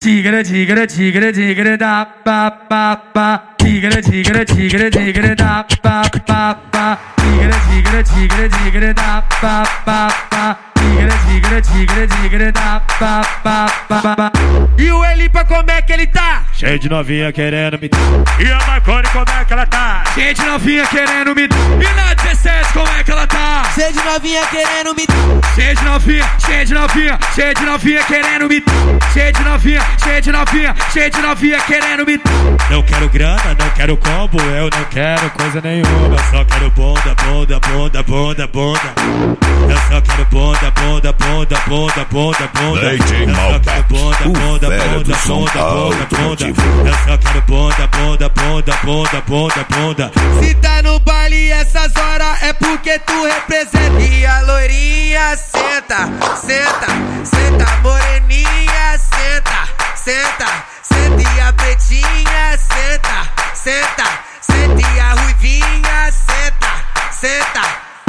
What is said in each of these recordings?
Tigre, tigre, tigre, tigre da pa pa pa. Tigre, tigre, tigre, tigre da pa pa pa. Tigre, tigre, tigre, tigre da pa pa pa. Tigre, tigre, tigre, tigre da pa pa pa. E o Elipa como é que ele tá? Cheio de novinha querendo me dar. E a Marconi como é que ela tá? Cheio de novinha querendo me dar. E na 17 como é que ela tá? Cheio de novinha querendo me dar. Cheio de novinha, cheio de novinha, cheio de novinha querendo me dar. Cheio de novinha, cheio de novinha, cheio de novinha querendo me dar. Não quero grana, não quero combo, eu não quero coisa nenhuma. Só quero bonda, bonda, bonda, bonda, bonda. Eu só quero bonda, bonda, bonda, bonda, bonda, bonda. DJ Malbec, o velho do som automotivo. Eu só quero bonda, bonda, bonda, bonda, bonda, bonda. Se tá no baile essas horas é porque tu representa. E a loirinha senta, senta, senta, moreninha senta, senta, senta. E a pretinha senta, senta, senta. E a ruivinha senta, senta.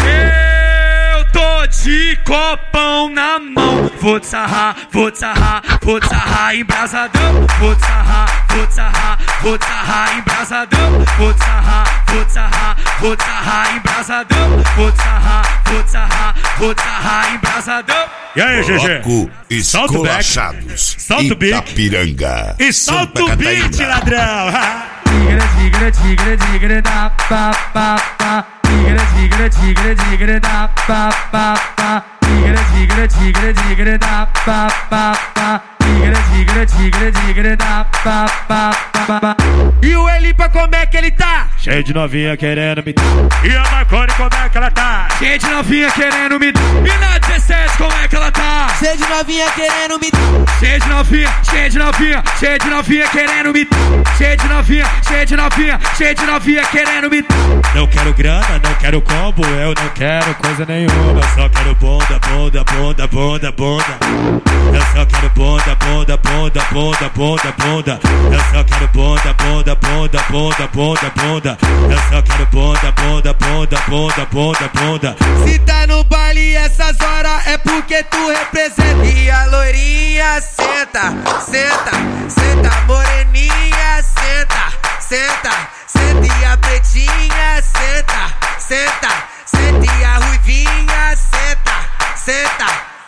Eu tô de copão na mão. Vou te sarrar, vou te sarrar, vou te sarrar embrasadão. Vou te sarrar, vou te sarrar, vou te sarrar embrasadão. Vou te sarrar, vou te sarrar, vou te sarrar embrasadão. Vou te sarrar, vou te sarrar, vou te sarrar embrasadão. E aí, GG? Bloco Solta o back. Esculachados, Solta o beat. Itapiranga, E solta Santa o beat, Catarina. ladrão. Tigre, tigre, tigre, tigre da pa pa pa. Tigre, tigre, tigre, tigre da pa pa pa. Tigre, tigre, tigre, tigre da pa pa pa. Tigre, tigre, tigre, tigre da pa pa pa. E o Elipa como é que ele tá? Cheio de novinha querendo me dar. E a Marconi como é que ela tá? Cheio de novinha querendo me dar. E na 17 como é que ela tá? Cheio de novinha querendo me dar. Cheio de novinha, cheio de novinha, cheio de novinha querendo me dar. Cheio de novinha, cheio de novinha, cheio de novinha querendo me dar. Não quero grana, não quero combo, eu não quero coisa nenhuma. Só quero bonda, bonda, bonda, bonda, bonda. Eu só quero bonda, bonda, bonda, bonda, bonda, bonda. Eu só quero bonda, bonda, bonda, bonda, bonda, bonda. Eu só quero bonda, bonda, bonda, bonda, bonda, bonda. Se tá no baile essas horas é porque tu representa. E a loirinha senta, senta, senta, moreninha senta, senta, senta. E a pretinha senta, senta, senta. E a ruivinha senta, senta.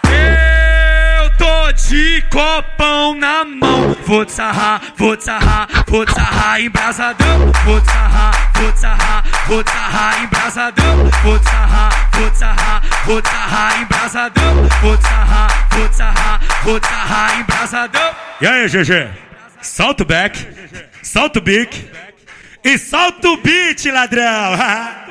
Eu tô de copão na mão. Vou te sarrar, vou te sarrar, vou te sarrar embrasadão. Vou te sarrar, vou te sarrar, vou te sarrar embrasadão. Vou te sarrar, vou te sarrar, vou te sarrar embrasadão. Vou te sarrar, vou te sarrar, vou te sarrar embrasadão. E aí, GG? Solta o back, solta o beat e solta o beat, ladrão.